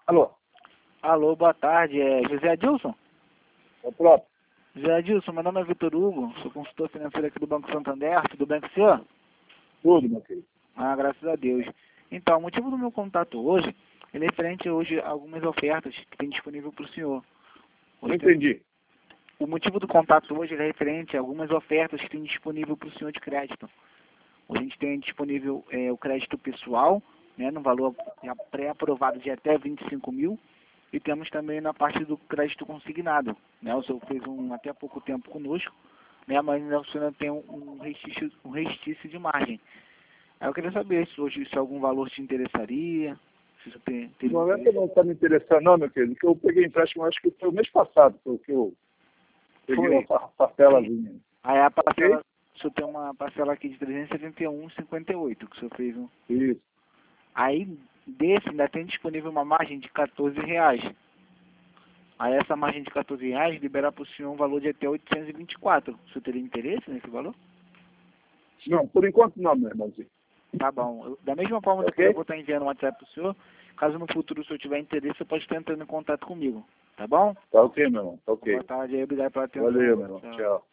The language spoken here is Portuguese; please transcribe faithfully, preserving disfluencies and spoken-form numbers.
Alô? Alô, boa tarde. É José Adilson? É o próprio. José Adilson, meu nome é Vitor Hugo, sou consultor financeiro aqui do Banco Santander. Tudo bem com o senhor? Tudo, meu querido. Ah, graças a Deus. Então, o motivo do meu contato hoje, ele é referente hoje a algumas ofertas que tem disponível para o senhor. Não Hoje tem- entendi. O motivo do contato hoje ele é referente a algumas ofertas que tem disponível para o senhor de crédito. Hoje a gente tem disponível é, o crédito pessoal, né, no valor já pré-aprovado de até vinte e cinco mil, e temos também na parte do crédito consignado. Né, o senhor fez um até pouco tempo conosco, né, mas ainda o senhor ainda tem um, um, restício, um restício de margem. Aí eu queria saber se hoje se algum valor te interessaria, se o senhor tem, teria Não é que interesse. não está me interessando, não, meu querido, que eu peguei empréstimo, acho que foi o mês passado, foi o que eu peguei Foi. uma pa- parcelazinha. Aí a parcela, Ok? o senhor tem uma parcela aqui de trezentos e setenta e um vírgula cinquenta e oito, que o senhor fez um. Isso. Aí, desse, ainda tem disponível uma margem de quatorze reais. Aí, essa margem de quatorze reais libera para o senhor um valor de até oitocentos e vinte e quatro. O senhor teria interesse nesse valor? Não, por enquanto não, meu irmãozinho. Tá bom. Eu- da mesma forma Ok? que eu vou estar enviando um WhatsApp para o senhor, caso no futuro o senhor tiver interesse, você pode estar entrando em contato comigo. Tá bom? Tá ok, meu irmão. Tá ok. Boa tarde aí, obrigado pela atenção. Valeu, meu irmão. Tchau. Tchau.